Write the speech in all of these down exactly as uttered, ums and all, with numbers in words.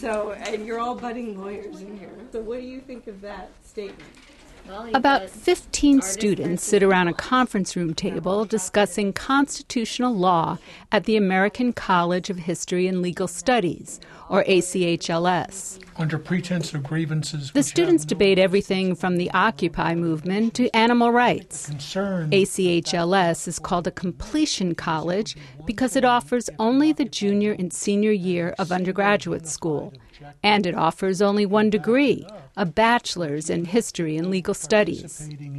So, and you're all budding lawyers in here. So what do you think of that statement? About fifteen students sit around a conference room table discussing constitutional law at the American College of History and Legal Studies, or A C H L S. Under pretense of grievances... The students debate everything from the Occupy movement to animal rights. A C H L S is called a completion college because it offers only the junior and senior year of undergraduate school. And it offers only one degree, a bachelor's in history and legal studies.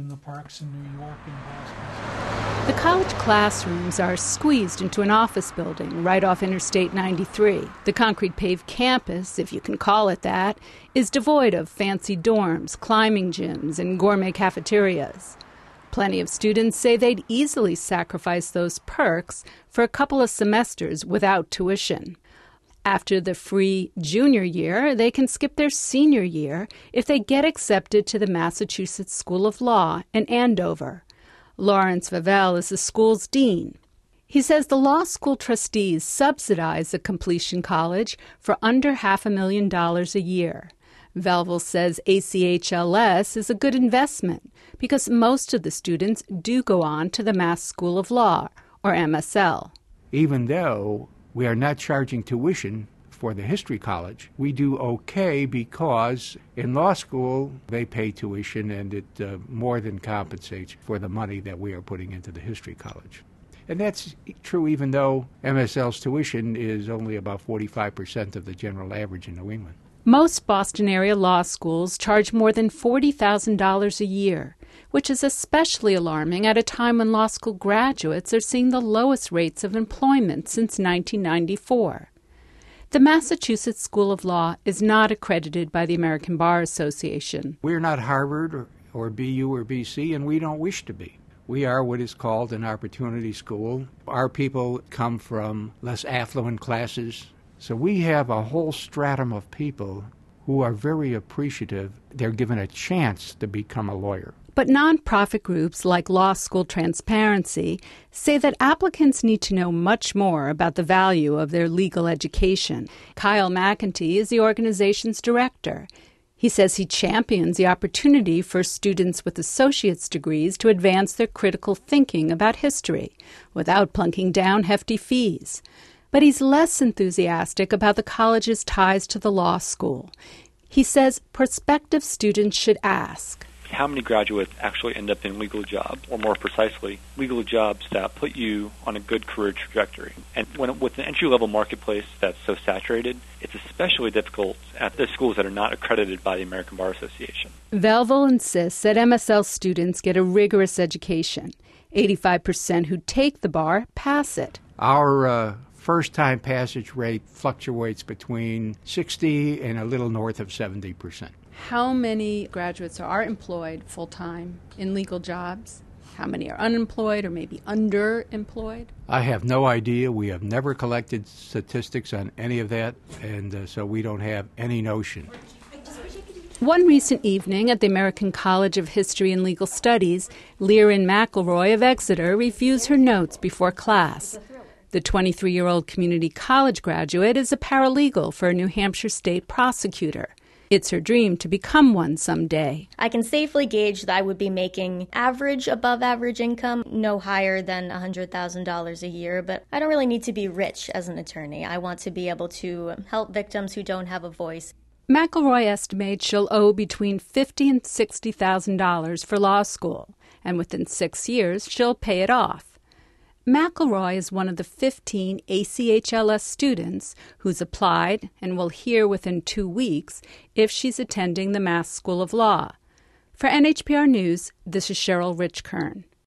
The college classrooms are squeezed into an office building right off Interstate ninety-three. The concrete paved campus, if you can call it that, is devoid of fancy dorms, climbing gyms, and gourmet cafeterias. Plenty of students say they'd easily sacrifice those perks for a couple of semesters without tuition. After the free junior year, they can skip their senior year if they get accepted to the Massachusetts School of Law in Andover. Lawrence Vavel is the school's dean. He says the law school trustees subsidize the completion college for under half a million dollars a year. Velvel says A C H L S is a good investment because most of the students do go on to the Mass School of Law, or M S L. Even though we are not charging tuition for the history college, we do okay because in law school they pay tuition and it uh, more than compensates for the money that we are putting into the history college. And that's true even though M S L's tuition is only about forty-five percent of the general average in New England. Most Boston area law schools charge more than forty thousand dollars a year, which is especially alarming at a time when law school graduates are seeing the lowest rates of employment since nineteen ninety-four. The Massachusetts School of Law is not accredited by the American Bar Association. We're not Harvard or, or B U or B C, and we don't wish to be. We are what is called an opportunity school. Our people come from less affluent classes. So we have a whole stratum of people who are very appreciative. They're given a chance to become a lawyer. But nonprofit groups like Law School Transparency say that applicants need to know much more about the value of their legal education. Kyle McEntee is the organization's director. He says he champions the opportunity for students with associate's degrees to advance their critical thinking about history without plunking down hefty fees. But he's less enthusiastic about the college's ties to the law school. He says prospective students should ask, how many graduates actually end up in legal jobs, or more precisely, legal jobs that put you on a good career trajectory? And when, with an entry-level marketplace that's so saturated, it's especially difficult at the schools that are not accredited by the American Bar Association. Velvel insists that M S L students get a rigorous education. eighty-five percent who take the bar pass it. Our uh, first-time passage rate fluctuates between sixty and a little north of seventy percent. How many graduates are employed full-time in legal jobs? How many are unemployed or maybe underemployed? I have no idea. We have never collected statistics on any of that, and uh, so we don't have any notion. One recent evening at the American College of History and Legal Studies, Liren McElroy of Exeter reviews her notes before class. The twenty-three-year-old community college graduate is a paralegal for a New Hampshire state prosecutor. It's her dream to become one someday. I can safely gauge that I would be making average, above average income, no higher than one hundred thousand dollars a year, but I don't really need to be rich as an attorney. I want to be able to help victims who don't have a voice. McElroy estimates she'll owe between fifty thousand dollars and sixty thousand dollars for law school, and within six years she'll pay it off. McElroy is one of the fifteen A C H L S students who's applied and will hear within two weeks if she's attending the Mass School of Law. For N H P R News, this is Cheryl Richkern.